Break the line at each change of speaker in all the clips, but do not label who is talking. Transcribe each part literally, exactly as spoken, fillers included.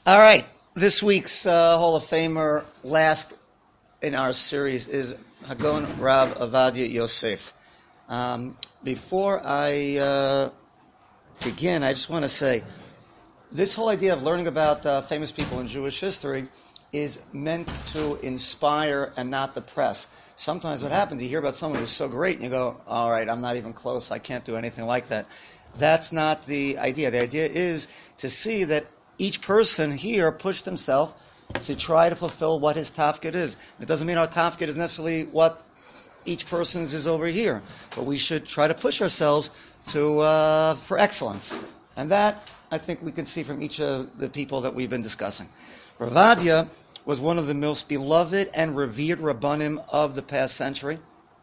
All right, this week's uh, Hall of Famer, last in our series, is Hagon Rav Ovadia Yosef. Um, before I uh, begin, I just want to say, this whole idea of learning about uh, famous people in Jewish history is meant to inspire and not depress. Sometimes what happens, you hear about someone who's so great, and you go, all right, I'm not even close, I can't do anything like that. That's not the idea. The idea is to see that each person here pushed himself to try to fulfill what his tafkid is. It doesn't mean our tafkid is necessarily what each person's is over here, but we should try to push ourselves to uh, for excellence. And that, I think, we can see from each of the people that we've been discussing. Rav Ovadia was one of the most beloved and revered Rabbanim of the past century,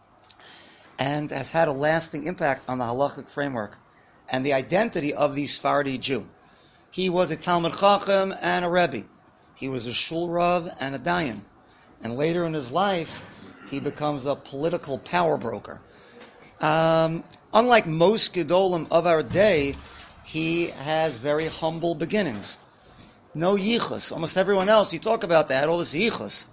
and has had a lasting impact on the halachic framework and the identity of the Sephardi Jew. He was a Talmud Chacham and a Rebbe. He was a Shul Rav and a Dayan. And later in his life, he becomes a political power broker. Um, unlike most Gedolim of our day, he has very humble beginnings. No yichus. Almost everyone else, you talk about that, all this yichus.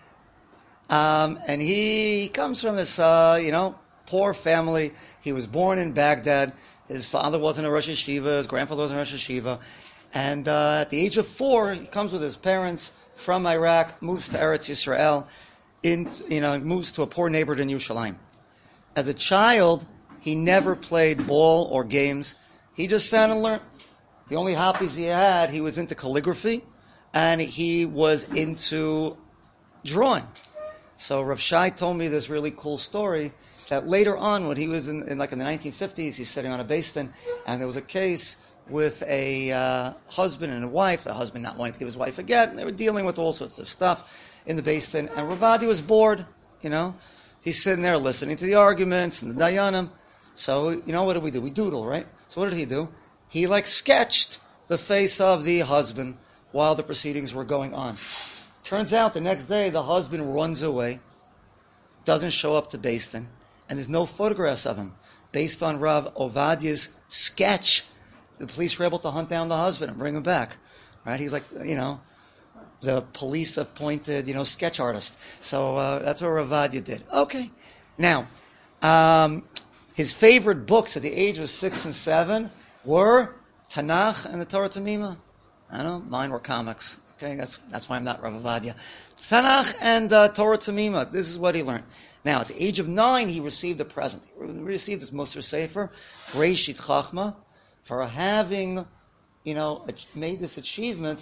Um, and he comes from this, uh, you know, poor family. He was born in Baghdad. His father wasn't a Rosh Yeshiva. His grandfather wasn't a Rosh Yeshiva. And uh, at the age of four, he comes with his parents from Iraq, moves to Eretz Yisrael, in, you know, moves to a poor neighborhood in Yerushalayim. As a child, he never played ball or games. He just sat and learned. The only hobbies he had, he was into calligraphy, and he was into drawing. So Rav Shai told me this really cool story that later on, when he was in, in like in the nineteen fifties, he's sitting on a basin, and there was a case with a uh, husband and a wife, the husband not wanting to give his wife a get, and they were dealing with all sorts of stuff in the basin, and Rav Ovadia was bored, you know. He's sitting there listening to the arguments and the dayanim. So, you know, what did we do? We doodle, right? So what did he do? He, like, sketched the face of the husband while the proceedings were going on. Turns out the next day, the husband runs away, doesn't show up to Beis Din, and there's no photographs of him. Based on Rav Ovadia's sketch, the police were able to hunt down the husband and bring him back. Right? He's like, you know, the police appointed, you know, sketch artist. So uh, that's what Rav Ovadia did. Okay. Now, um, his favorite books at the age of six and seven were Tanakh and the Torah Tamima. I don't know, mine were comics. Okay, that's that's why I'm not Rav Ovadia. Tanakh and uh, Torah Tamima. This is what he learned. Now, at the age of nine, he received a present. He received his Musar Sefer, Reishit Chachma, for having, you know, made this achievement.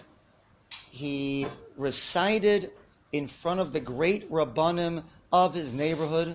He recited in front of the great Rabbanim of his neighborhood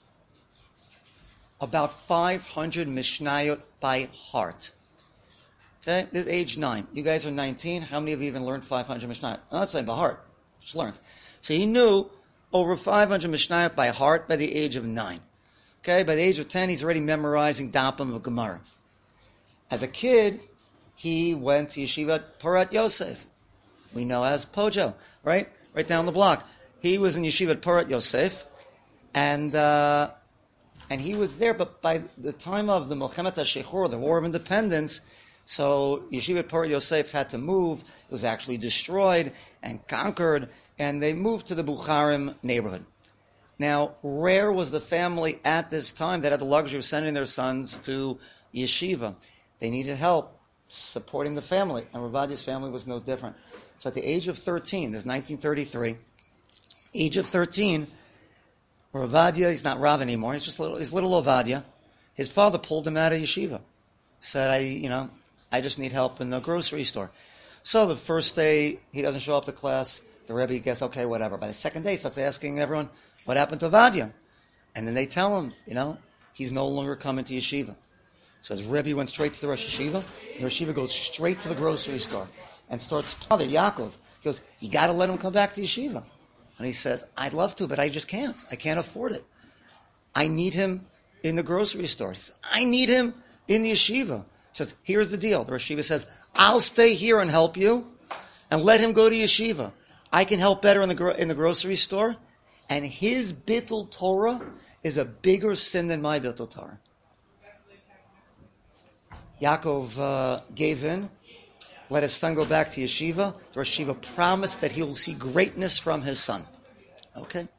about five hundred Mishnayot by heart. Okay? This is age nine. You guys are nineteen. How many of you even learned five hundred Mishnayot? I'm not saying by heart. Just learned. So he knew over five hundred Mishnayot by heart by the age of nine. Okay? By the age of ten, he's already memorizing Dapim of Gemara. As a kid, he went to Yeshiva Porat Yosef. We know as Pojo, right? Right down the block. He was in Yeshiva Porat Yosef, and uh, and he was there, but by the time of the Milchemet HaShechor, the War of Independence, so Yeshiva Porat Yosef had to move. It was actually destroyed and conquered, and they moved to the Bukharim neighborhood. Now, rare was the family at this time that had the luxury of sending their sons to Yeshiva. They needed help supporting the family, and Rav Ovadia's family was no different. So at the age of thirteen, this is nineteen thirty-three, age of thirteen, Rav Ovadia, he's not Rav anymore, he's just little, he's little Ovadia. His father pulled him out of yeshiva. Said, I, you know, I just need help in the grocery store. So the first day, he doesn't show up to class, the Rebbe gets, okay, whatever. By the second day, he starts asking everyone, what happened to Ovadia? And then they tell him, you know, he's no longer coming to yeshiva. So his Rebbe went straight to the Rosh Yeshiva. The Rosh Yeshiva goes straight to the grocery store and starts, Father Yaakov, he goes, you got to let him come back to yeshiva. And he says, I'd love to, but I just can't. I can't afford it. I need him in the grocery store. He says, I need him in the yeshiva. He says, here's the deal. The Rosh Yeshiva says, I'll stay here and help you, and let him go to yeshiva. I can help better in the gro- in the grocery store, and his bittul Torah is a bigger sin than my bittul Torah. Yaakov uh, gave in, let his son go back to yeshiva. The Rosh Yeshiva promised that he will see greatness from his son. Okay?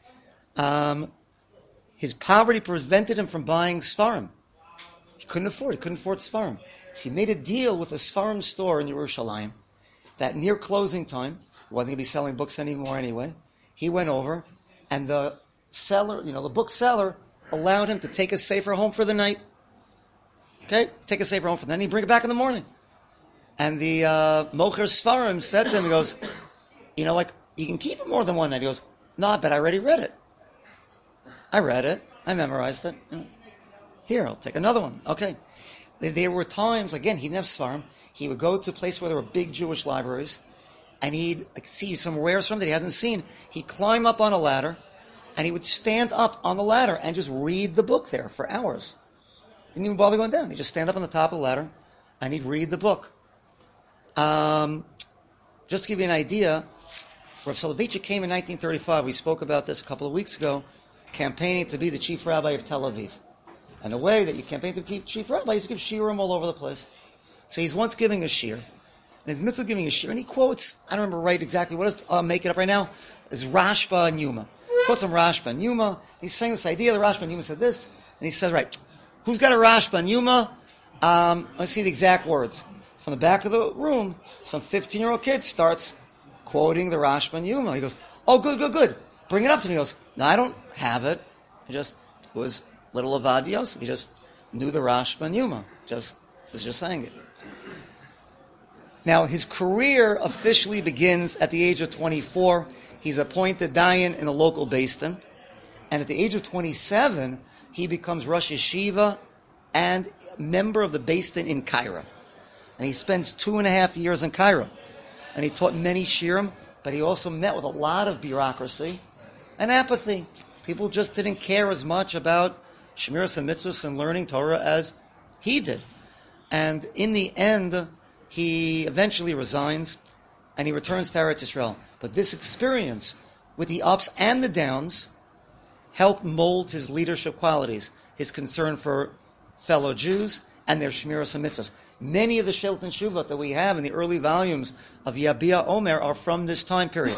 Um, his poverty prevented him from buying Sfarim. He couldn't afford it. He couldn't afford Sfarim. So he made a deal with a Sfarim store in Yerushalayim that near closing time, he wasn't going to be selling books anymore anyway, he went over and the seller, you know, the bookseller allowed him to take a sefer home for the night. Okay? Take a sefer home for the night and he'd bring it back in the morning. And the uh, Mocher Sfarim said to him, he goes, you know, like, you can keep it more than one night. He goes, no, but I already read it. I read it. I memorized it. Here, I'll take another one. Okay. There were times, again, he didn't have Sfarim. He would go to a place where there were big Jewish libraries, and he'd like, see some wares from that he hasn't seen. He'd climb up on a ladder, and he would stand up on the ladder and just read the book there for hours. Didn't even bother going down. He'd just stand up on the top of the ladder, and he'd read the book. Um, just to give you an idea, Rav Soloveitchik came in nineteen thirty-five. We spoke about this a couple of weeks ago, campaigning to be the chief rabbi of Tel Aviv. And the way that you campaign to be chief rabbi is to give shiurim all over the place. So he's once giving a shiur, and in the midst of giving a shiur, and he quotes, I don't remember right exactly what it is, I'll make it up right now, it's Rashba and Yuma. He quotes from Rashba and Yuma. He's saying this idea that Rashba and Yuma said this, and he says, right, who's got a Rashba and Yuma? Um, let's see the exact words. From the back of the room, some fifteen-year-old kid starts quoting the Rashba and Yuma. He goes, oh, good, good, good. Bring it up to me. He goes, no, I don't have it. It just was little Ovadia Yosef. He just knew the Rashba and Yuma. Just was just saying it. Now, his career officially begins at the age of twenty-four. He's appointed Dayan in a local Beis Din. And at the age of twenty-seven, he becomes Rosh Yeshiva and member of the Beis Din in Cairo. And he spends two and a half years in Cairo. And he taught many shiurim, but he also met with a lot of bureaucracy and apathy. People just didn't care as much about Shemiras and Mitzvahs and learning Torah as he did. And in the end, he eventually resigns and he returns to Eretz Yisrael. But this experience with the ups and the downs helped mold his leadership qualities, his concern for fellow Jews and their Shemiras and Mitzvahs. Many of the Shilton Shuvot that we have in the early volumes of Yabia Omer are from this time period.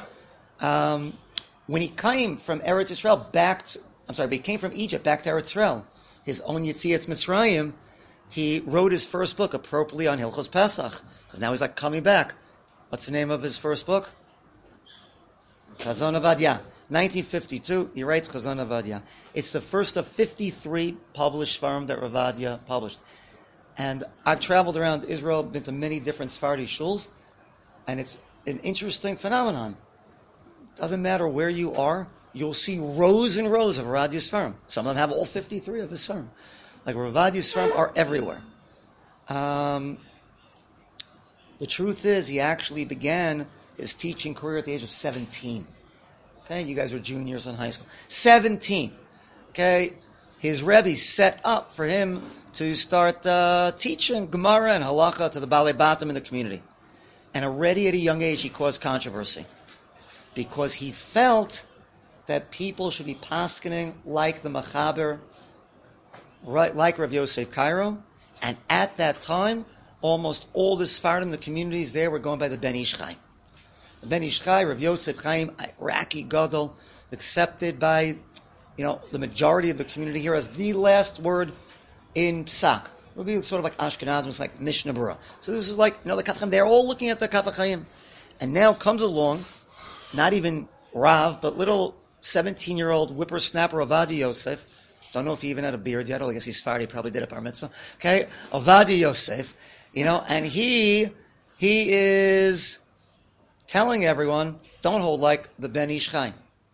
Um, when he came from Eretz Yisrael back to, I'm sorry, but he came from Egypt back to Eretz Yisrael, his own Yetzias Mitzrayim, he wrote his first book appropriately on Hilchos Pesach, because now he's like coming back. What's the name of his first book? Chazon Avadia. nineteen fifty-two, he writes Chazon Avadia. It's the first of fifty-three published Sfarim that Ravadia published. And I've traveled around Israel, been to many different Sephardi shuls, and it's an interesting phenomenon. Doesn't matter where you are, you'll see rows and rows of Ravadia's Sfarim. Some of them have all fifty-three of his Sfarim. Like Ravadia's Sfarim are everywhere. Um, the truth is, he actually began his teaching career at the age of seventeen. Okay, you guys were juniors in high school. seventeen. Okay, his Rebbe set up for him to start uh, teaching Gemara and Halacha to the Balei Batim in the community. And already at a young age, he caused controversy. Because he felt that people should be paskening like the Machaber, right, like Rav Yosef Cairo. And at that time, almost all the Sfardim, the communities there, were going by the Ben Ish Chai. The Ben Ish Chai, Rav Yosef Chaim, Iraqi Gadol, accepted by, you know, the majority of the community here as the last word in Psak. It would be sort of like Ashkenazim, it's like Mishnah Berurah. So this is like, you know, the Kaf HaChaim, they're all looking at the Kaf HaChaim. And now comes along, not even Rav, but little seventeen-year-old whippersnapper Ovadia Yosef. Don't know if he even had a beard yet. I guess he's Sephardi, he probably did a bar mitzvah. Okay, Ovadia Yosef, you know, and he, he is telling everyone, don't hold like the Ben Ish Chai.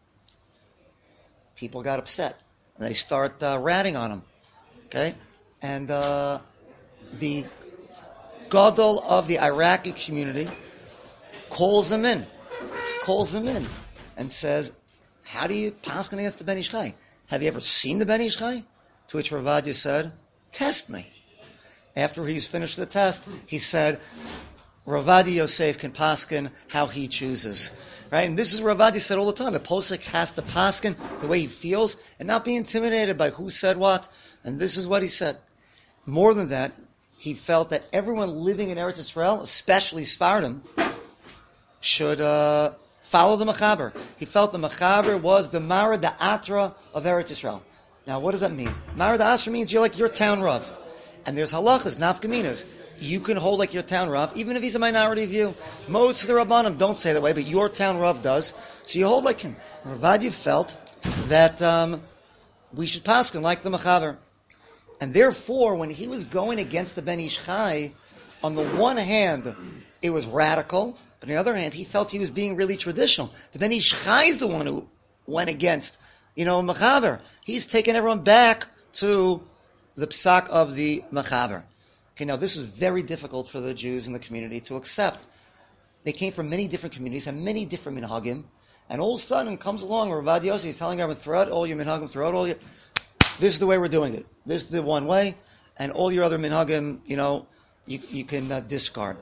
People got upset. And they start uh, ratting on him. Okay? And uh, the Gadol of the Iraqi community calls him in. Calls him in and says, how do you paskin against the Ben Ish Chai? Have you ever seen the Ben Ish Chai? To which Ravadia said, test me. After he's finished the test, he said, Ravadia Yosef can paskin how he chooses. Right? And this is what Ravadia said all the time. A posek has to paskin the way he feels and not be intimidated by who said what. And this is what he said. More than that, he felt that everyone living in Eretz Yisrael, especially Sfardim, should uh, follow the Mechaber. He felt the Mechaber was the Mara Da'atra of Eretz Yisrael. Now, what does that mean? Mara Da'atra means you're like your town Rav. And there's halachas, nafkaminas. You can hold like your town Rav, even if he's a minority view. Most of the Rabbanim don't say that way, but your town Rav does. So you hold like him. And Rav Ovadia felt that um, we should paskin like the Mechaber. And therefore, when he was going against the Ben Ish Chai, on the one hand, it was radical, but on the other hand, he felt he was being really traditional. The Ben Ish Chai is the one who went against, you know, Mechaber. He's taken everyone back to the psak of the Mechaber. Okay, now this was very difficult for the Jews in the community to accept. They came from many different communities, had many different minhagim, and all of a sudden comes along Rav Ovadia Yosef, he's telling everyone, throw out all your minhagim, throw out all your... This is the way we're doing it. This is the one way, and all your other minhagim, you know, you, you can uh, discard.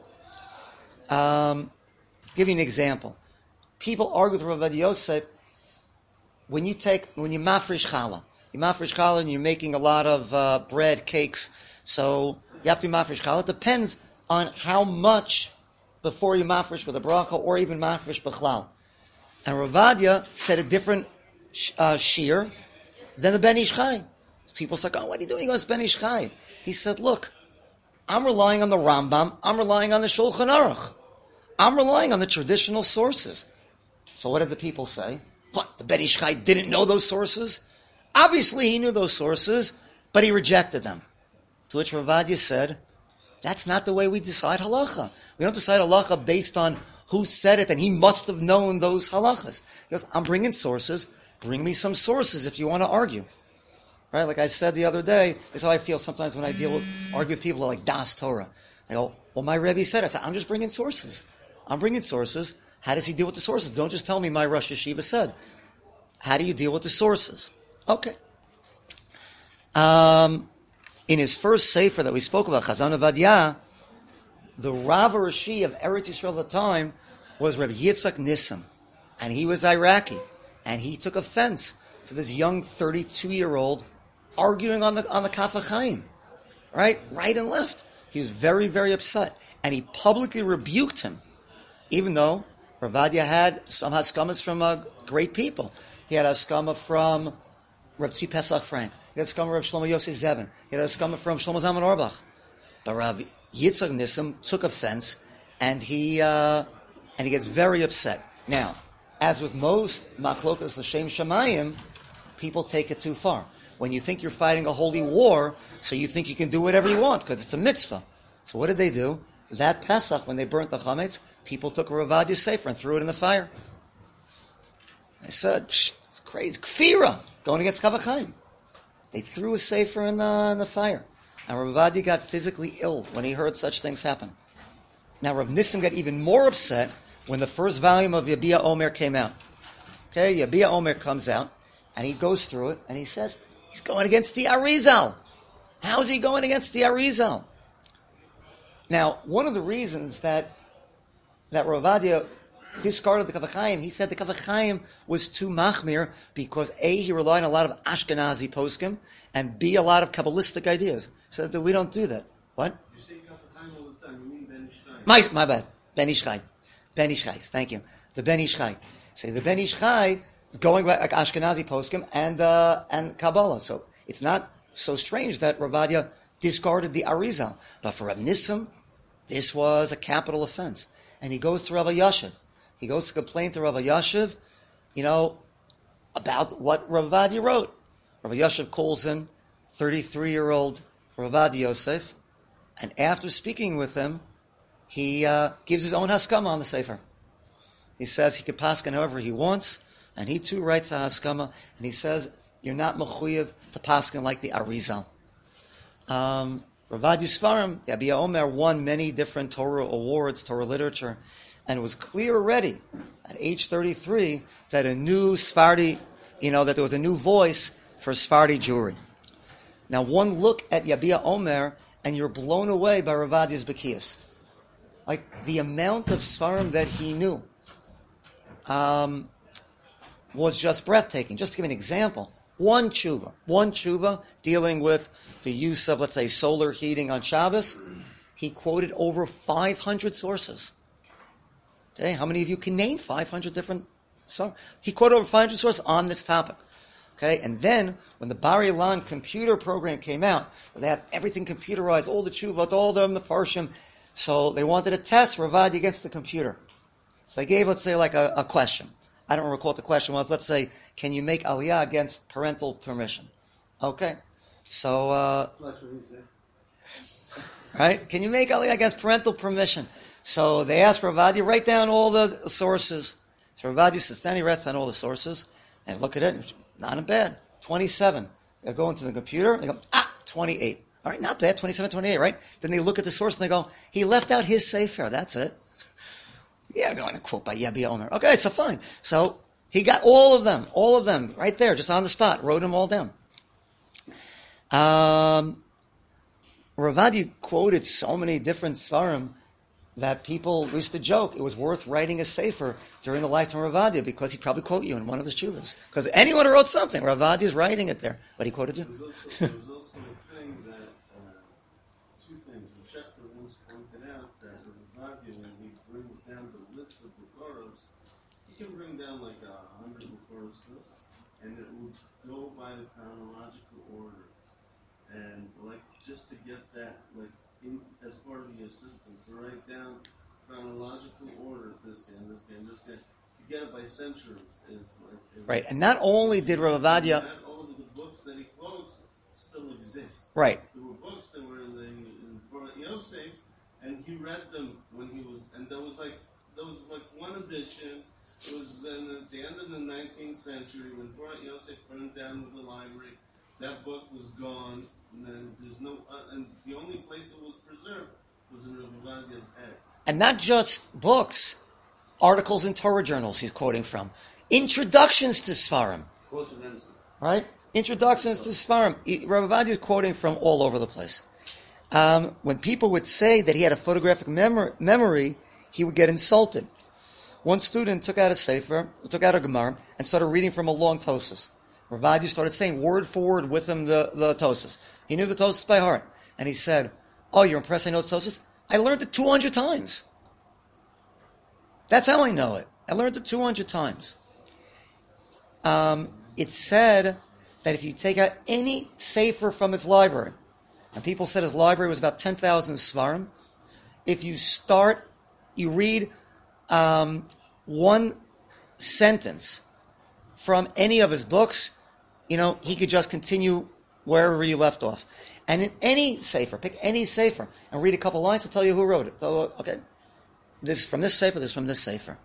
Um, give you an example. People argue with Rav Ovadia Yosef when you take, when you mafresh challah. You mafresh challah and you're making a lot of uh, bread, cakes, so you have to mafresh challah. It depends on how much before you mafresh with a bracha or even mafresh b'chlal. And Rav Ovadia said a different uh, shear than the Ben Ish Chai. People say, oh, what are you doing against Ben Ish Chai? He said, look, I'm relying on the Rambam, I'm relying on the Shulchan Aruch, I'm relying on the traditional sources. So what did the people say? What, the Ben Ish Chai didn't know those sources? Obviously he knew those sources, but he rejected them. To which Rav Ovadia said, that's not the way we decide halacha. We don't decide halacha based on who said it, and he must have known those halachas. He goes, I'm bringing sources, bring me some sources if you want to argue. Right? Like I said the other day, this is how I feel sometimes when I deal with, argue with people who are like Das Torah. They go, well, my Rebbe said, I said, I'm just bringing sources. I'm bringing sources. How does he deal with the sources? Don't just tell me my Rosh Yeshiva said. How do you deal with the sources? Okay. Um, in his first sefer that we spoke about, Chazon Ovadia, the Rav Rashi of Eretz Yisrael at the time was Rabbi Yitzchak Nissim. And he was Iraqi. And he took offense to this young thirty-two-year-old arguing on the on the Kaf HaChaim, right, right and left. He was very, very upset, and he publicly rebuked him, even though Rav Ovadia had some haskamas from uh, great people. He had a haskama from Rav Tzvi Pesach Frank. He had a haskama from Rav Shlomo Yosef Zevin. He had a haskama from Shlomo Zalman Auerbach. But Rav Yitzchak Nissim took offense, and he uh, and he gets very upset. Now, as with most machlokas l'shem shamayim, people take it too far. When you think you're fighting a holy war, so you think you can do whatever you want because it's a mitzvah. So what did they do? That Pesach, when they burnt the chametz, people took a Rav Ovadia sefer and threw it in the fire. They said, it's crazy, kfira, going against Kaf HaChaim. They threw a sefer in the, in the fire. And Rav Ovadia got physically ill when he heard such things happen. Now Rav Nissim got even more upset when the first volume of Yabia Omer came out. Okay, Yabia Omer comes out, and he goes through it, and he says, he's going against the Arizal. How is he going against the Arizal? Now, one of the reasons that that Rav Ovadia discarded the Kaf HaChaim, he said the Kaf HaChaim was too machmir because A, he relied on a lot of Ashkenazi poskim, and B, a lot of Kabbalistic ideas. So that we don't do that. What?
You say Kaf HaChaim all the time, you mean Ben Ish Chai.
My, my bad. Ben Ish Chai. Ben Ish Chai, thank you. The Ben Ish Chai. Say the Ben Ish Chai, going back like Ashkenazi poskim and uh, and Kabbalah. So it's not so strange that Rav Ovadia discarded the Arizal. But for Rav Nissim, this was a capital offense. And he goes to Rav Yashiv. He goes to complain to Rav Yashiv, you know, about what Rav Ovadia wrote. Rav Yashiv calls in thirty-three-year-old Rav Ovadia Yosef, and after speaking with him, he uh, gives his own haskama on the sefer. He says he can paskin however he wants, and he too writes a haskama, and he says, you're not mechuyev to paskin like the Arizal. Um, Rav Ovadia Sfarim, Yabia Omer, won many different Torah awards, Torah literature, and it was clear already at age thirty-three that a new Sephardi, you know, that there was a new voice for Sephardi Jewry. Now, one look at Yabia Omer, and you're blown away by Rav Ovadia's Bekiyas. Like, the amount of Sfarim that he knew um, was just breathtaking. Just to give an example, One tshuva. One tshuva dealing with the use of, let's say, solar heating on Shabbos. He quoted over five hundred sources. Okay, how many of you can name five hundred different sources? He quoted over five hundred sources on this topic. Okay, and then when the Bar Ilan computer program came out, where they have everything computerized, all the tshuvot, all the mefarshim, so they wanted to test Ravadi against the computer. So they gave, let's say, like a, a question. I don't recall what the question was. Let's say, can you make aliyah against parental permission? Okay, so uh, right? Can you make aliyah against parental permission? So they asked Ravadi, write down all the sources. So Ravadi sits down, he writes down all the sources, and look at it. Not bad. twenty-seven. They go into the computer, they go, ah, twenty-eight. All right, not bad, twenty-seven, twenty-eight, right? Then they look at the source and they go, he left out his sefer, that's it. Yeah, I'm going to quote by Yabbi Omer. Okay, so fine. So he got all of them, all of them, right there, just on the spot, wrote them all down. Um, Ravadi quoted so many different svarim that people used to joke it was worth writing a sefer during the lifetime of Ravadia because he'd probably quote you in one of his chuvas. Because anyone who wrote something, Ravadi is writing it there. But he quoted you.
There was also, there was also a thing that, uh, two things. Shefter once pointed out that Ravadia, when he brings down the list of the Koros, he can bring down like a hundred Koros list, and it would go by the chronological order. And like, just to get that, like, In, as part of the system, to write down chronological order, this guy, this guy, this guy, to get it by centuries is like... Is
right, and not only did Rav Ovadia...
Not all of the books that he quotes still exist.
Right.
There were books that were in the in Torah Yosef, and he read them when he was... And there was like, there was like one edition, it was in, at the end of the nineteenth century, when Torah Yosef burned down with the library, that book was gone, and then there's no, uh, and the only place it was preserved was in Rav Ovadia's head.
And not just books, articles in Torah journals he's quoting from. Introductions to Sfarim. Right? Introductions to Sfarim. Rav Ovadia is quoting from all over the place. Um, when people would say that he had a photographic memor- memory, he would get insulted. One student took out a sefer, took out a Gemara, and started reading from a long Tosas. Rav Ovadia started saying word for word with him the, the Tosas. He knew the Tosas by heart. And he said, oh, you're impressed I know the Tosas? I learned it two hundred times. That's how I know it. I learned it two hundred times. Um, it's said that if you take out any sefer from his library, and people said his library was about ten thousand svarim, if you start, you read um, one sentence from any of his books, you know, he could just continue wherever you left off. And in any sefer, pick any sefer, and read a couple lines, I'll tell you who wrote it. So, okay, this is from this sefer, this is from this sefer.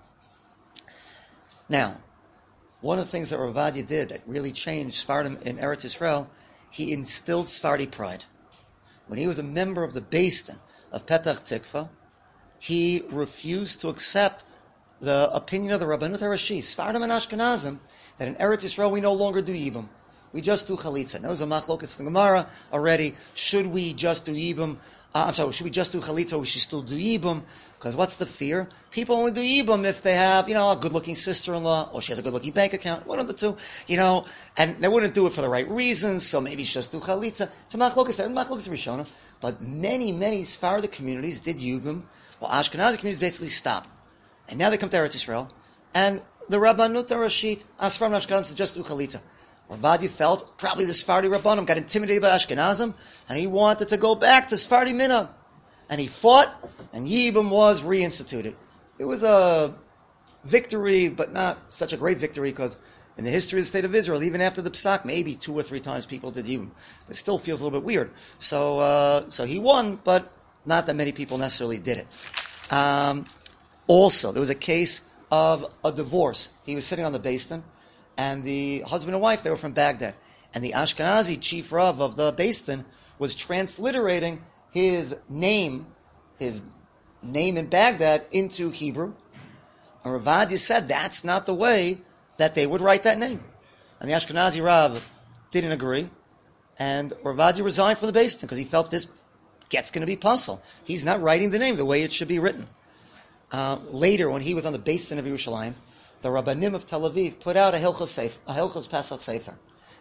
Now, one of the things that Rav Ovadia did that really changed Sephardim in Eretz Yisrael, he instilled Sephardi pride. When he was a member of the Beis Din of Petach Tikva, he refused to accept the opinion of the Rabbanut HaRashi, Sephardim and Ashkenazim, that in Eretz Yisrael we no longer do Yibum. We just do Chalitza. Now there's a machlokes in the Gemara already. Should we just do Yibum? Uh, I'm sorry, should we just do Chalitza or we should still do Yibum? Because what's the fear? People only do Yibum if they have, you know, a good-looking sister-in-law or she has a good-looking bank account, one of the two, you know, and they wouldn't do it for the right reasons, so maybe just do Chalitza. It's a machlokes there, machlokes Rishona. But many, many Sephardic communities did Yibum, while Ashkenazi communities basically stopped. And now they come to Eretz Yisrael, and the Rabbanut HaRashit, Asfarim Ashkenazim, said just do Chalitza. Rav Ovadia felt probably the Sephardi Rabbanim got intimidated by Ashkenazim, and he wanted to go back to Sephardi Minhag. And he fought, and Yibum was reinstituted. It was a victory, but not such a great victory, because in the history of the state of Israel, even after the Pesach, maybe two or three times people did Yibum. It still feels a little bit weird. So, uh, so he won, but not that many people necessarily did it. Um, also, there was a case of a divorce. He was sitting on the Beis Din, and the husband and wife, they were from Baghdad. And the Ashkenazi chief Rav of the Beis Din was transliterating his name, his name in Baghdad, into Hebrew. And Rav Ovadia said that's not the way that they would write that name. And the Ashkenazi Rav didn't agree. And Rav Ovadia resigned from the Beis Din because he felt this gets going to be puzzle. He's not writing the name the way it should be written. Uh, later, when he was on the Beis Din of Yerushalayim, the Rabbanim of Tel Aviv put out a Hilchos Sefer, a Hilchos Pesach Sefer.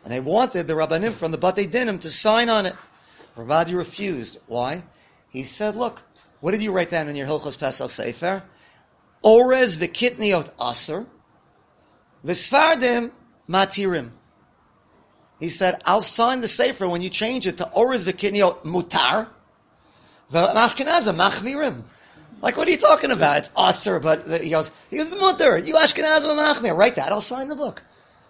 And they wanted the Rabbanim from the Batei Dinim to sign on it. Ravadia refused. Why? He said, look, what did you write down in your Hilchos Pesach Sefer? Orez v'kitniot aser, v'sfardim matirim. He said, I'll sign the Sefer when you change it to Orez v'kitniot mutar, v'mashkenazim machmirim. Like, what are you talking about? It's aser, but the, he goes, he goes, mutar, you Ashkenazim machmir. Write that, I'll sign the book.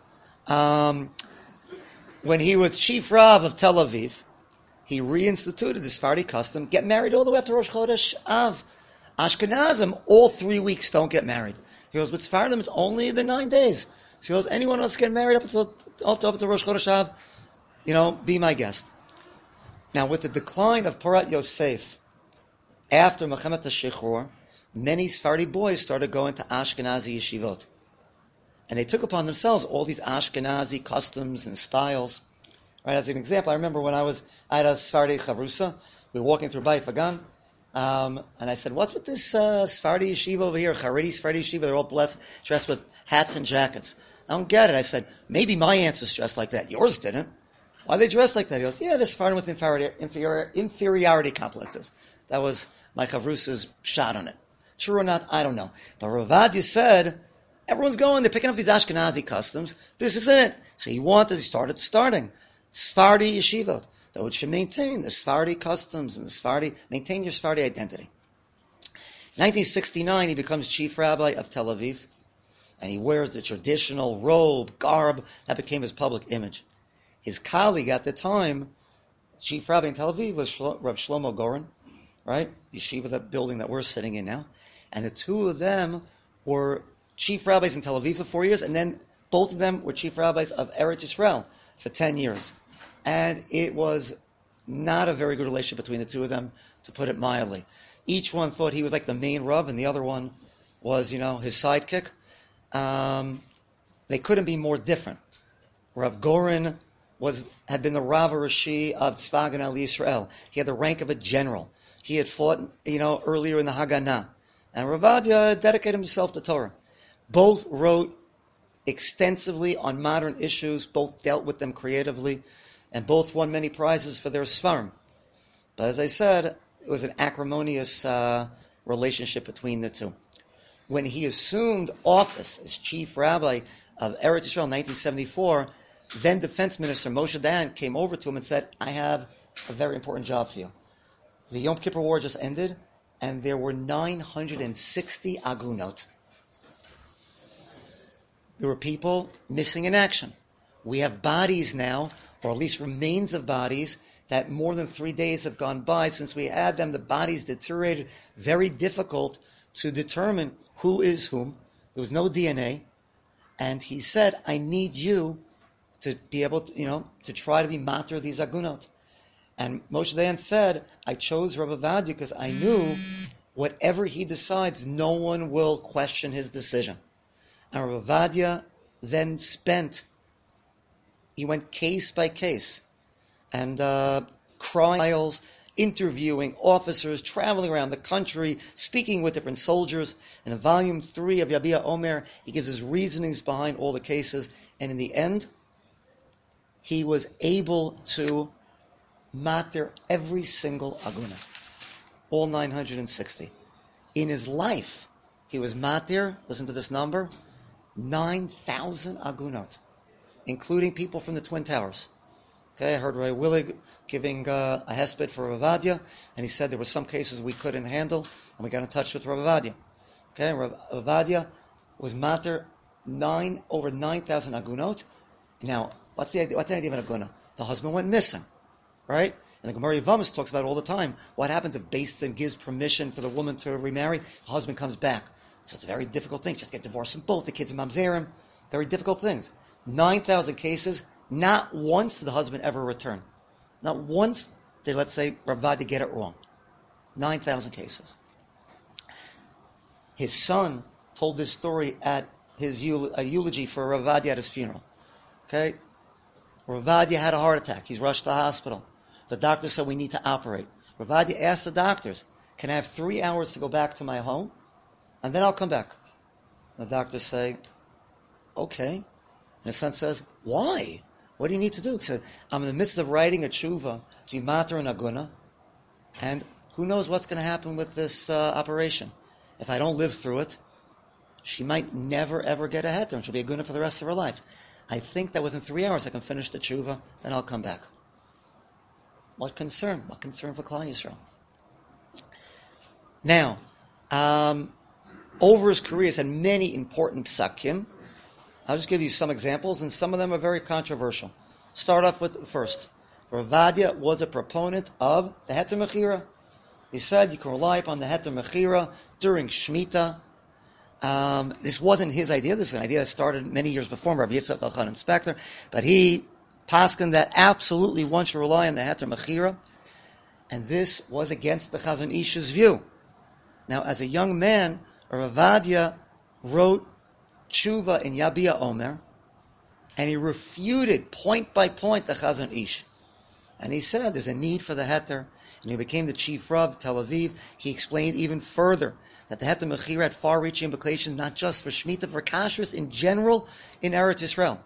Um, when he was chief Rav of Tel Aviv, he reinstituted the Sephardi custom, get married all the way up to Rosh Chodesh Av. Ashkenazim, all three weeks don't get married. He goes, but Sephardim, it's only the nine days. So he goes, anyone else get married up until, up to Rosh Chodesh Av, you know, be my guest. Now, with the decline of Porat Yosef, after Mechemet HaShichur, many Sephardi boys started going to Ashkenazi yeshivot. And they took upon themselves all these Ashkenazi customs and styles. Right, as an example, I remember when I was at a Sephardi Chavrusa, we were walking through Bayit Fagan, um, and I said, what's with this uh, Sephardi yeshiva over here, Haredi Sephardi yeshiva, they're all blessed, dressed with hats and jackets. I don't get it. I said, maybe my ancestors dressed like that. Yours didn't. Why are they dressed like that? He goes, yeah, they're Sephardim with inferiority, inferior, inferiority complexes. That was my Chavrusa's shot on it. True or not, I don't know. But Ravadia said, everyone's going, they're picking up these Ashkenazi customs. This isn't it. So he wanted, he started starting Sephardi yeshivot, that which should maintain the Sephardi customs and the Sephardi, maintain your Sephardi identity. In nineteen sixty-nine, he becomes chief rabbi of Tel Aviv, and he wears the traditional robe, garb, that became his public image. His colleague at the time, chief rabbi in Tel Aviv, was Rav Shlomo Goren, right? Yeshiva, that building that we're sitting in now. And the two of them were chief rabbis in Tel Aviv for four years, and then both of them were chief rabbis of Eretz Yisrael for ten years. And it was not a very good relationship between the two of them, to put it mildly. Each one thought he was like the main Rav, and the other one was, you know, his sidekick. Um, they couldn't be more different. Rav Goren was had been the Rav Rashi of Tzva Haganah Yisrael. He had the rank of a general. He had fought, you know, earlier in the Haganah. And Ravadia dedicated himself to Torah. Both wrote extensively on modern issues, both dealt with them creatively, and both won many prizes for their Sfarim. But as I said, it was an acrimonious uh, relationship between the two. When he assumed office as chief rabbi of Eretz Yisrael in nineteen seventy-four, then Defense Minister Moshe Dayan came over to him and said, I have a very important job for you. The Yom Kippur War just ended, and there were nine hundred sixty agunot. There were people missing in action. We have bodies now, or at least remains of bodies, that more than three days have gone by since we had them. The bodies deteriorated. Very difficult to determine who is whom. There was no D N A. And he said, I need you to be able to, you know, to try to be mater these agunot. And Moshe Dayan said, I chose Rav Ovadia because I knew whatever he decides, no one will question his decision. And Rav Ovadia then spent, he went case by case, and uh, trials, interviewing officers, traveling around the country, speaking with different soldiers. And in volume three of Yabia Omer, he gives his reasonings behind all the cases. And in the end, he was able to mater every single aguna, all nine hundred sixty. In his life, he was mater, listen to this number, nine thousand agunot, including people from the Twin Towers. Okay, I heard Ray Willig giving uh, a hesped for Rav Ovadia, and he said there were some cases we couldn't handle, and we got in touch with Rav Ovadia. Okay, Rav Ovadia was mater nine over nine thousand agunot. Now, what's the idea, what's the idea of an aguna? The husband went missing, right? And the Gemara Yevamos talks about it all the time. What happens if Beis Din gives permission for the woman to remarry? The husband comes back. So it's a very difficult thing. Just get divorced from both. The kids are mamzerim. Very difficult things. nine thousand cases. Not once did the husband ever return. Not once did, let's say, Rav Ovadia get it wrong. nine thousand cases. His son told this story at his eul- a eulogy for Rav Ovadia at his funeral. Okay? Rav Ovadia had a heart attack. He's rushed to the hospital. The doctor said, we need to operate. Rav Ovadia asked the doctors, can I have three hours to go back to my home? And then I'll come back. And the doctors say, okay. And his son says, why? What do you need to do? He said, I'm in the midst of writing a tshuva to Mater and Aguna, and who knows what's going to happen with this uh, operation. If I don't live through it, she might never ever get a heter, and she'll be a guna for the rest of her life. I think that within three hours I can finish the tshuva, then I'll come back. What concern? What concern for Klal Yisrael? Now, um, over his career, he's had many important psakim. I'll just give you some examples, and some of them are very controversial. Start off with the first. Rav Ovadia was a proponent of the heter mechira. He said you can rely upon the heter mechira during Shemitah. Um, this wasn't his idea. This is an idea that started many years before Rabbi Yitzchak Elchanan Spector, but he paskined that absolutely one should rely on the heter mechira, and this was against the Chazon Ish's view. Now, as a young man, Rav Ovadia wrote tshuva in Yabia Omer, and he refuted point by point the Chazon Ish. And he said there's a need for the heter, and he became the chief Rav Tel Aviv. He explained even further that the heter mechira had far-reaching implications not just for Shemitah, for kashrus in general in Eretz Yisrael.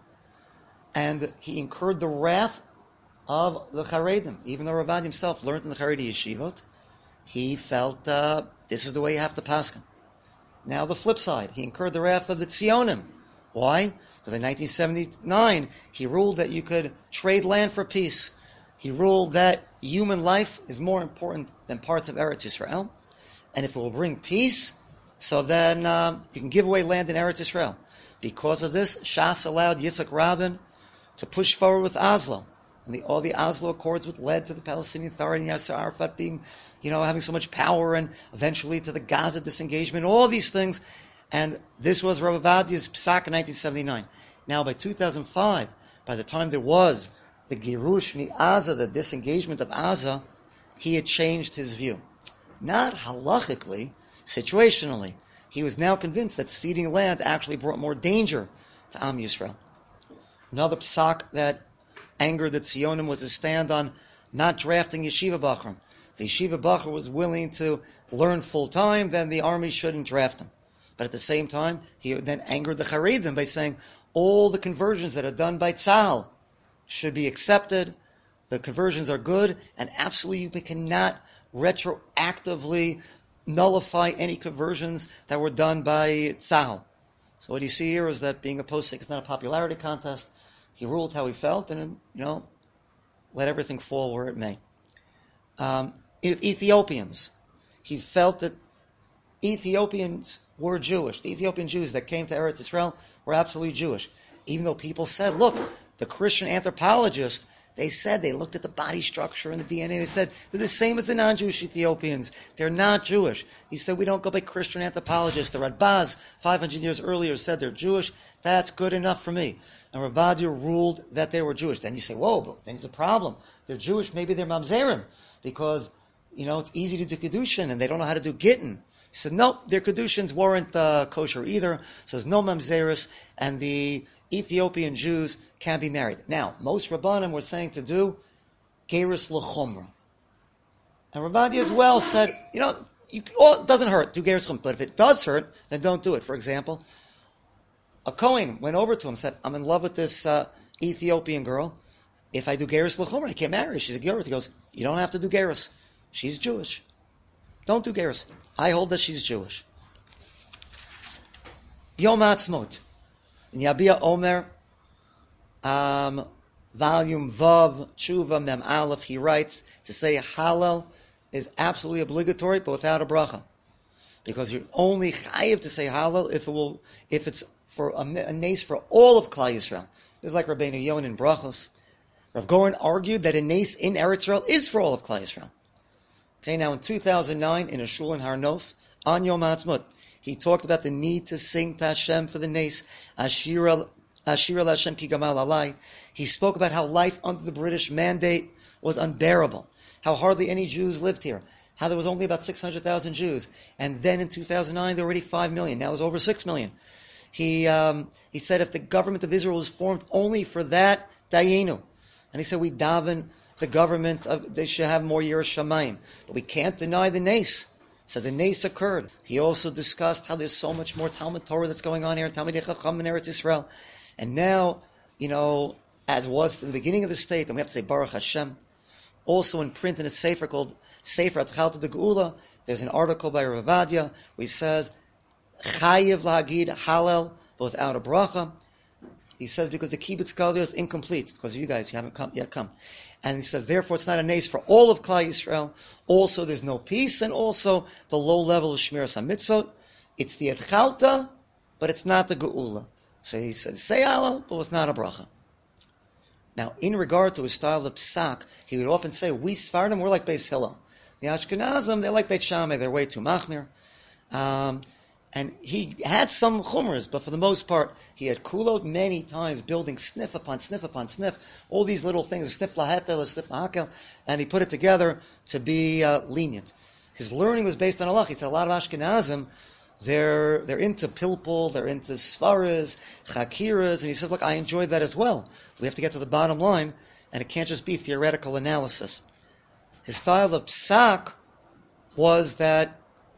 And he incurred the wrath of the Charedim. Even though Rav Ovadia himself learned in the Charedi yeshivot, he felt uh, this is the way you have to paskin. Now the flip side, he incurred the wrath of the Tzionim. Why? Because in nineteen seventy-nine, he ruled that you could trade land for peace. He ruled that human life is more important than parts of Eretz Yisrael. And if it will bring peace, so then um, you can give away land in Eretz Yisrael. Because of this, Shas allowed Yitzhak Rabin to push forward with Oslo. And the, all the Oslo Accords, which led to the Palestinian Authority and Yasser Arafat being, you know, having so much power, and eventually to the Gaza disengagement, all these things. And this was Rav Ovadia's psak in nineteen seventy-nine. Now, by two thousand five, by the time there was the Girush Mi-Aza, the disengagement of Aza, he had changed his view. Not halachically, situationally. He was now convinced that ceding land actually brought more danger to Am Yisrael. Another psak that angered the Tzionim was his stand on not drafting yeshiva bachrim. If the yeshiva bachar was willing to learn full time, then the army shouldn't draft him. But at the same time, he then angered the Charedim by saying all the conversions that are done by Tzahal should be accepted. The conversions are good, and absolutely you cannot retroactively nullify any conversions that were done by Tzahal. So what you see here is that being a posek is not a popularity contest. He ruled how he felt, and, you know, let everything fall where it may. Um, Ethiopians. He felt that Ethiopians were Jewish. The Ethiopian Jews that came to Eretz Yisrael were absolutely Jewish. Even though people said, look, the Christian anthropologists, they said, they looked at the body structure and the D N A, they said, they're the same as the non-Jewish Ethiopians. They're not Jewish. He said, we don't go by Christian anthropologists. The Radbaz, five hundred years earlier, said they're Jewish. That's good enough for me. And Rav Ovadia ruled that they were Jewish. Then you say, whoa, but then it's a problem. They're Jewish, maybe they're Mamzerim, because, you know, it's easy to do Kedushin, and they don't know how to do Gittin. He said, no, their Kedushins weren't uh, kosher either, so there's no Mamzeris, and the Ethiopian Jews can be married. Now, most Rabbanim were saying to do Geirus L'chumra. And Rav Ovadia as well said, you know, you, oh, it doesn't hurt, do Geirus L'chumra, but if it does hurt, then don't do it. For example, a Kohen went over to him and said, I'm in love with this uh, Ethiopian girl. If I do Geirus L'chumra, I can't marry her. She's a Geirus. He goes, you don't have to do Geirus. She's Jewish. Don't do Geirus. I hold that she's Jewish. Yom Ha'atzmaut. In Yabia Omer, um, volume Vav, Tshuva, Mem Aleph, he writes, to say Hallel is absolutely obligatory, but without a bracha. Because you're only chayiv to say Hallel if it will, if it's for a, a nace for all of Klal Yisrael. It's like Rabbeinu Yon in Brachos. Rav Goren argued that a nace in Eretz Yisrael is for all of Klal Yisrael. Okay, now in two thousand nine, in a shul in Har Nof, on Yom Ha'atzmaut, he talked about the need to sing to Hashem for the nace, Ashira Ashira Hashem ki gamal alai. He spoke about how life under the British mandate was unbearable, how hardly any Jews lived here, how there was only about six hundred thousand Jews, and then in two thousand nine there were already five million, now there's over six million. He um, he said if the government of Israel was formed only for that, dayenu. And he said we daven the government, of, they should have more Yiras Shamayim. But we can't deny the nace. So the nace occurred. He also discussed how there's so much more Talmud Torah that's going on here in Talmidei Chacham in Eretz Yisrael. And now, you know, as was in the beginning of the state, and we have to say Baruch Hashem. Also in print in a sefer called Sefer Atchalta de Geula, there's an article by Rav Ovadia where he says, Chayiv la'agid halel, but without a bracha. He says because the Kibbutz Galil is incomplete, because of you guys, you haven't come, yet come. And he says, therefore it's not a nace for all of Klal Yisrael. Also there's no peace, and also the low level of Shmiras HaMitzvot. It's the Atchalta, but it's not the Geula. So he says, say halel, but with not a bracha. Now, in regard to his style of psak, he would often say, we Sfardim, we're like Beis Hillel. The Ashkenazim, they're like Beit Shammai, they're way too machmir. Um, and he had some chumras, but for the most part, he had kulot many times, building sniff upon sniff upon sniff, all these little things, a sniff lahetel, a sniff lahakel, and he put it together to be uh, lenient. His learning was based on halach. He said a lot of Ashkenazim, They're they're into pilpul, they're into svaras, chakiras, and he says, look, I enjoyed that as well. We have to get to the bottom line, and it can't just be theoretical analysis. His style of psak was that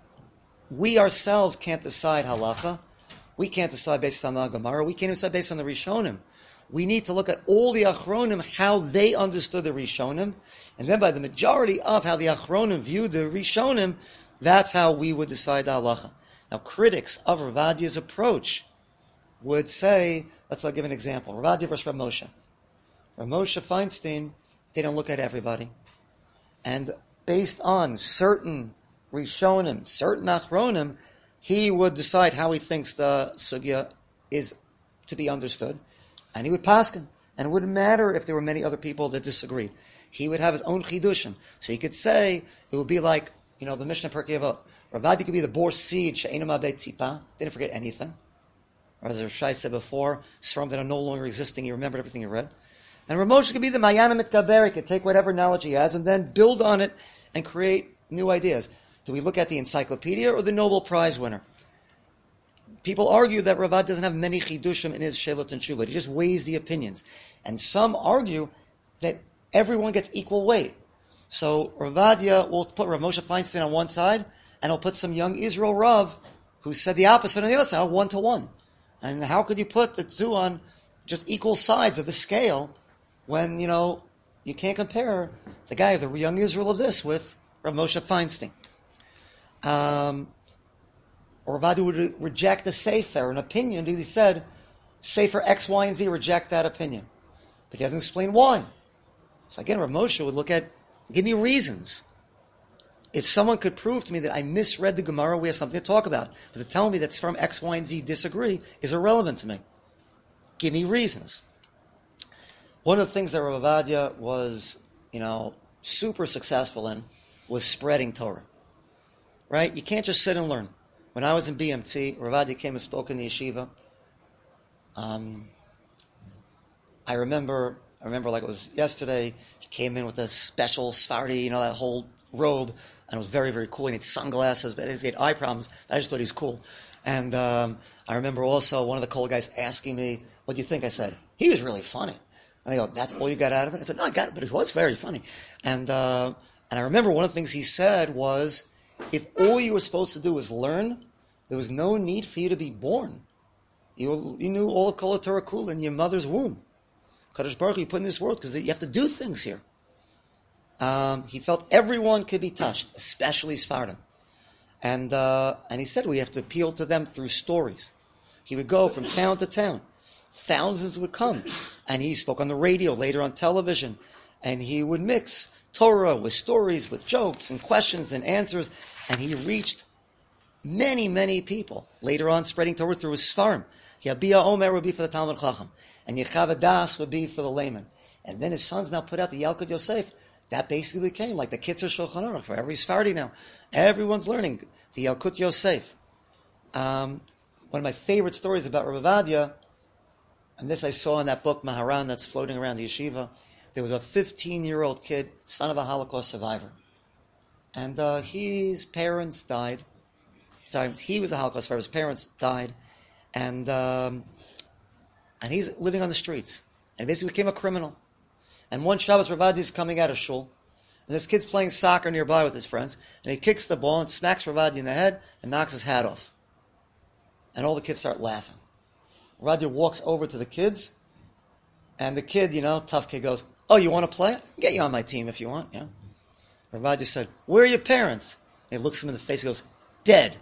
we ourselves can't decide halacha. We can't decide based on the Gemara. We can't decide based on the Rishonim. We need to look at all the Achronim, how they understood the Rishonim, and then by the majority of how the Achronim viewed the Rishonim, that's how we would decide the halacha. Now, critics of Rav Ovadia's approach would say, let's give an example. Rav Ovadia versus Rav Moshe. Rav Moshe Feinstein, they don't look at everybody. And based on certain Rishonim, certain Achronim, he would decide how he thinks the sugya is to be understood. And he would paskin. And it wouldn't matter if there were many other people that disagreed. He would have his own chidushim. So he could say, it would be like, you know, the Mishnah Perkei Avot. Rav Ovadia could be the bor seed, she'enu ma'abed tzipa, didn't forget anything. Or as Rav Shai said before, Sfarim that are no longer existing, he remembered everything he read. And Rav Moshe could be the Mayana Mitgaber, he could take whatever knowledge he has and then build on it and create new ideas. Do we look at the encyclopedia or the Nobel Prize winner? People argue that Rav Ovadia doesn't have many chidushim in his Shelot and Shuvah. He just weighs the opinions. And some argue that everyone gets equal weight. So Rav Ovadia will put Rav Moshe Feinstein on one side, and he'll put some young Israel Rav who said the opposite on the other side, one to one. And how could you put the two on just equal sides of the scale when, you know, you can't compare the guy of the young Israel of this with Rav Moshe Feinstein? Um, or Rav Ovadia would re- reject the Sefer, an opinion, because he said, Sefer X, Y, and Z, reject that opinion. But he doesn't explain why. So again, Rav Moshe would look at, give me reasons. If someone could prove to me that I misread the Gemara, we have something to talk about. But to tell me that from X, Y, and Z disagree is irrelevant to me. Give me reasons. One of the things that Rav Ovadia was, you know, super successful in was spreading Torah. Right? You can't just sit and learn. When I was in B M T, Rav Ovadia came and spoke in the yeshiva. Um, I remember, I remember like it was yesterday, he came in with a special Sephardi, you know, that whole robe, and it was very, very cool. He had sunglasses, but he had eye problems. I just thought he was cool. And um, I remember also one of the cool guys asking me, what do you think? I said, he was really funny. And I go, that's all you got out of it? I said, no, I got it, but it was very funny. And uh, and I remember one of the things he said was, if all you were supposed to do was learn, there was no need for you to be born. You, you knew all of Kol Torah Kula in your mother's womb. Kadosh Baruch Hu, you put in this world because you have to do things here. Um, he felt everyone could be touched, especially Sfardim. And uh, and he said we have to appeal to them through stories. He would go from town to town. Thousands would come. And he spoke on the radio, later on television. And he would mix Torah with stories, with jokes and questions and answers. And he reached many, many people. Later on, spreading Torah through his Sfarim. Yabia Omer would be for the Talmud Chacham. And Yechav Das would be for the layman. And then his sons now put out the Yalkut Yosef. That basically became like the Kitzur Shulchan Aruch for every Sephardi now. Everyone's learning the Yalkut Yosef. Um, one of my favorite stories about Rav Ovadia, and this I saw in that book Maharan that's floating around the yeshiva. There was a fifteen-year-old kid, son of a Holocaust survivor, and uh, his parents died. Sorry, he was a Holocaust survivor. His parents died, and um, and he's living on the streets, and basically became a criminal. And one Shabbos, Rav Ovadia is coming out of shul, and this kid's playing soccer nearby with his friends, and he kicks the ball and smacks Rav Ovadia in the head and knocks his hat off. And all the kids start laughing. Rav Ovadia walks over to the kids, And the kid, you know, tough kid goes, oh, you want to play? I can get you on my team if you want, yeah. Rav Ovadia said, where are your parents? And he looks him in the face and goes, dead.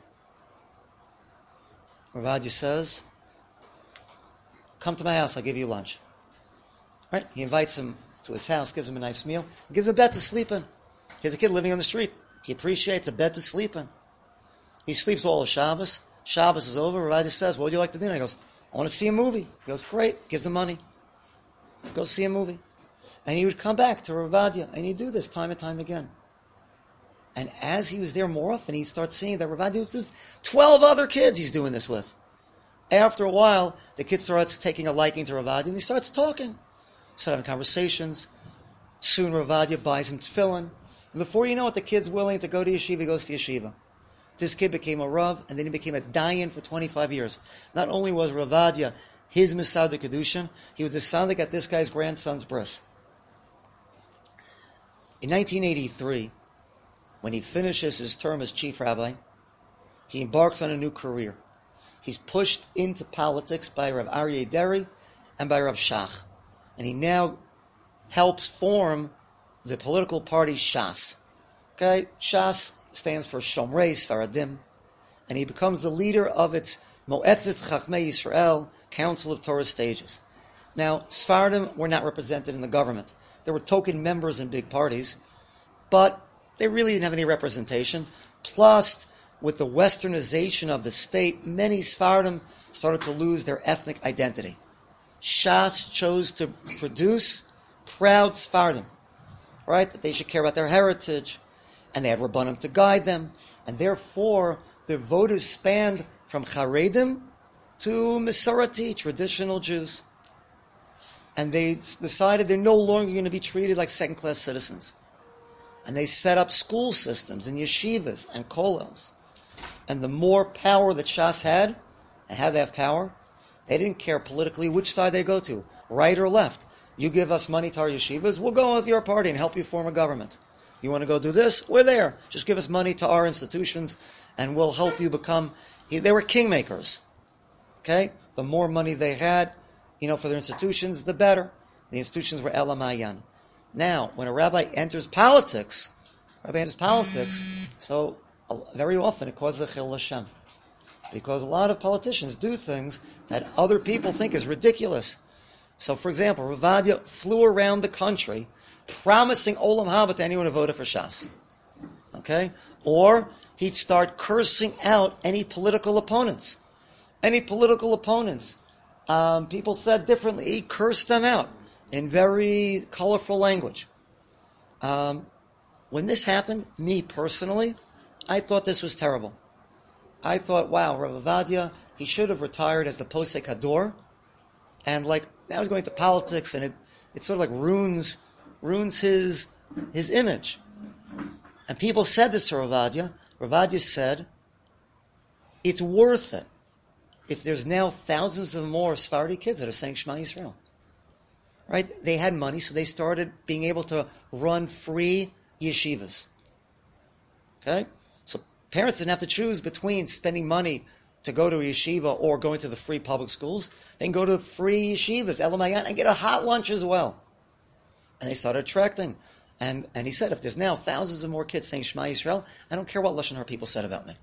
Rav Ovadia says, come to my house, I'll give you lunch. Right? He invites him to his house, gives him a nice meal, gives him a bed to sleep in. Here's a kid living on the street. He appreciates a bed to sleep in. He sleeps all of Shabbos. Shabbos is over. Rav Ovadia says, what would you like to do? And he goes, I want to see a movie. He goes, great. Gives him money. Go see a movie. And he would come back to Rav Ovadia, and he'd do this time and time again. And as he was there more often, he'd start seeing that Rav Ovadia was just twelve other kids he's doing this with. After a while, the kid starts taking a liking to Rav Ovadia, and he starts talking. Start having conversations. Soon Rav Ovadia buys him tefillin. And before you know it, the kid's willing to go to yeshiva, he goes to yeshiva. This kid became a Rav, and then he became a dayan for twenty-five years. Not only was Rav Ovadia his Misada Kedushin, he was the Sadik at this guy's grandson's bris. In nineteen eighty-three, when he finishes his term as chief rabbi, he embarks on a new career. He's pushed into politics by Rav Aryeh Deri and by Rav Shach. And he now helps form the political party Shas. Okay? Shas stands for Shomrei Sfaradim. And he becomes the leader of its Moetzet Chachmei Yisrael, Council of Torah Stages. Now, Sfaradim were not represented in the government. There were token members in big parties, but they really didn't have any representation. Plus, with the westernization of the state, many Sfaradim started to lose their ethnic identity. Shas chose to produce proud Sfaradim, right? That they should care about their heritage, and they had Rabbanim to guide them, and therefore their voters spanned from Charedim to Mesorati, traditional Jews. And they decided they're no longer going to be treated like second-class citizens. And they set up school systems and yeshivas and kollels. And the more power that Shas had, and how they have power, they didn't care politically which side they go to, right or left. You give us money to our yeshivas, we'll go with your party and help you form a government. You want to go do this? We're there. Just give us money to our institutions, and we'll help you become... They were kingmakers. Okay? The more money they had, you know, for their institutions, the better. The institutions were Elamayan. Now, when a rabbi enters politics, rabbi enters politics, so very often it causes a chil Hashem. Because a lot of politicians do things that other people think is ridiculous. So, for example, Rav Ovadia flew around the country promising Olam Haba to anyone who voted for Shas. Okay? Or he'd start cursing out any political opponents. Any political opponents. Um, people said differently. He cursed them out in very colorful language. Um, when this happened, me personally, I thought this was terrible. I thought, wow, Rav Ovadia, he should have retired as the Posek Hador, and like now he's going to politics, and it, it sort of like ruins ruins his his image. And people said this to Rav Ovadia. Rav Ovadia said, it's worth it if there's now thousands of more Sephardi kids that are saying Shema Yisrael. Right? They had money, so they started being able to run free yeshivas. Okay? So parents didn't have to choose between spending money to go to a yeshiva or going to the free public schools. They can go to free yeshivas, Elamayan, and get a hot lunch as well. And they started attracting. And and he said, if there's now thousands of more kids saying Shema Yisrael, I don't care what Lashon Hara people said about me.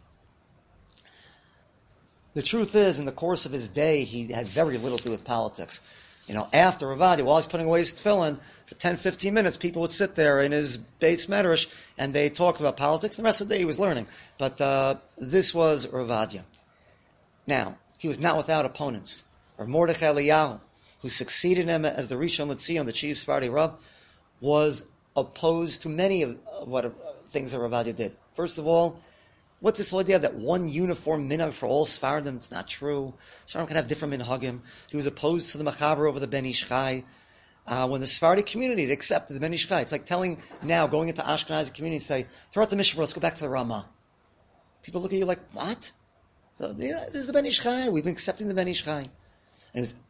The truth is, in the course of his day, he had very little to do with politics. You know, after Rav Ovadia, while he's putting away his tefillin, for ten, fifteen minutes, people would sit there in his Beis Medrash, and they talked about politics. The rest of the day he was learning. But uh, this was Rav Ovadia. Now, he was not without opponents. Rav Mordechai Eliyahu, who succeeded him as the Rishon LeZion, the chief Sephardi Rav, was opposed to many of what uh, things that Rav Ovadia did. First of all, what's this whole idea that one uniform minhag for all Sephardim? It's not true. Sephardim can have different minhagim. He was opposed to the Machaber over the Ben Ish Chai. Uh, when the Sephardi community had accepted the Ben Ish Chai, it's like telling now, going into Ashkenazi community and say, throw out the Mishnah, let's go back to the Ramah. People look at you like, what? This is the Ben Ish Chai. We've been accepting the Ben Ish Chai. And it was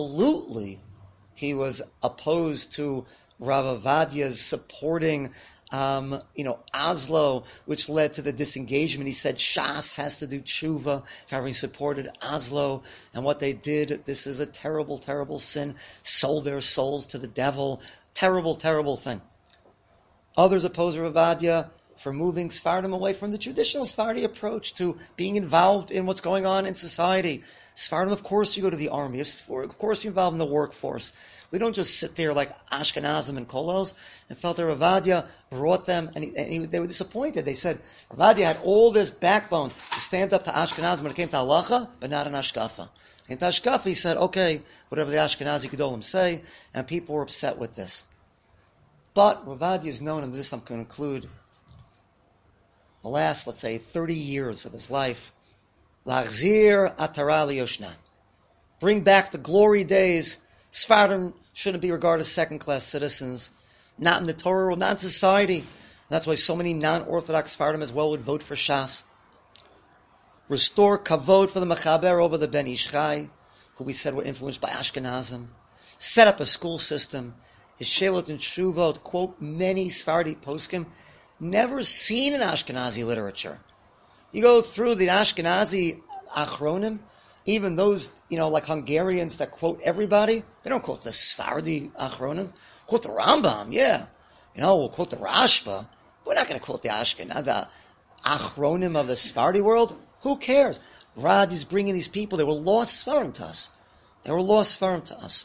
absolutely, he was opposed to Rav Ovadia's supporting Um, you know, Oslo, which led to the disengagement. He said Shas has to do tshuva for having supported Oslo. And what they did, this is a terrible, terrible sin. Sold their souls to the devil. Terrible, terrible thing. Others oppose Ravadia for moving Sephardim away from the traditional Sephardi approach to being involved in what's going on in society. Sephardim, of course, you go to the army. Of course, you're involved in the workforce. We don't just sit there like Ashkenazim and Kollels. And felt that Ravadia brought them, and, he, and he, they were disappointed. They said Ravadia had all this backbone to stand up to Ashkenazim when it came to halacha, but not in Ashkafa. In Ashkafa, he said, okay, whatever the Ashkenazi Gedolim say, and people were upset with this. But Ravadia is known, and this I'm going to include, the last, let's say, thirty years of his life, Lachzir Atara Liyoshna. Bring back the glory days. Sephardim shouldn't be regarded as second-class citizens, not in the Torah, not in society. And that's why so many non-Orthodox Sephardim as well would vote for Shas. Restore kavod for the Mechaber over the Ben Ish Chai, who we said were influenced by Ashkenazim. Set up a school system. His Shelot and Shuvah, to quote many Sephardi poskim, never seen in Ashkenazi literature. You go through the Ashkenazi Achronim, even those, you know, like Hungarians that quote everybody, they don't quote the Sephardi Achronim. Quote the Rambam, yeah. You know, we'll quote the Rashba. But we're not going to quote the Ashkenaz, the Achronim of the Sephardi world. Who cares? Rad is bringing these people. They were lost Sephardim to us. They were lost Sephardim to us.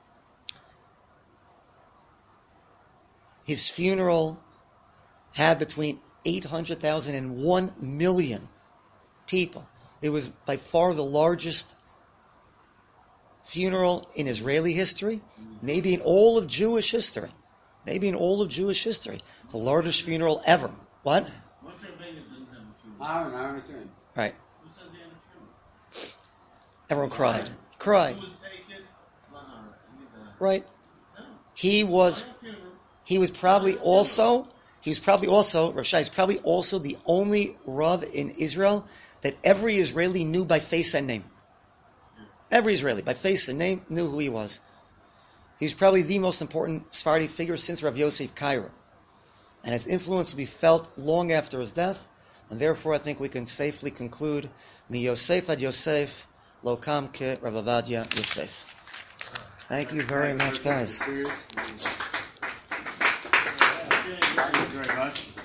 His funeral had between eight hundred thousand and one million people. It was by far the largest funeral in Israeli history, maybe in all of Jewish history. Maybe in all of Jewish history. The largest funeral ever. What?
Moshe Rabbeinu didn't have a funeral.
Aaron, Aaron again.
Right.
Who says he had a funeral?
Everyone cried. Cried.
He was taken.
Right. He was he was probably also he was probably also Rav Shai is probably also the only Rav in Israel that every Israeli knew by face and name. Every Israeli, by face and name, knew who he was. He was probably the most important Sephardi figure since Rav Yosef Kaira. And his influence will be felt long after his death, and therefore I think we can safely conclude, Mi Yosef ad Yosef, lo kam ke Rav Avadia Yosef. Thank you very much, guys.
Thank you very much.